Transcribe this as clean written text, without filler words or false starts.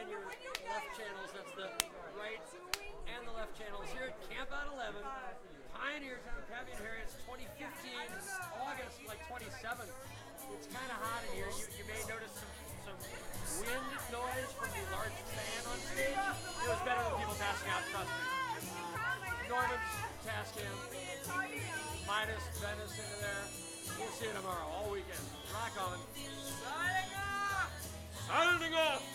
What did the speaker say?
and your left channels. That's the right and the left channels here at Camp Out 11. Pioneer Town, Pappy and Harriet's 2015, August, like 27th. It's kind of hot in here. You may notice some wind noise from the large fan on stage. It was better than people passing out, trust me. Norman's Tascam, minus Venice into there. We'll see you tomorrow, all weekend. Rock on. Signing off! Signing off!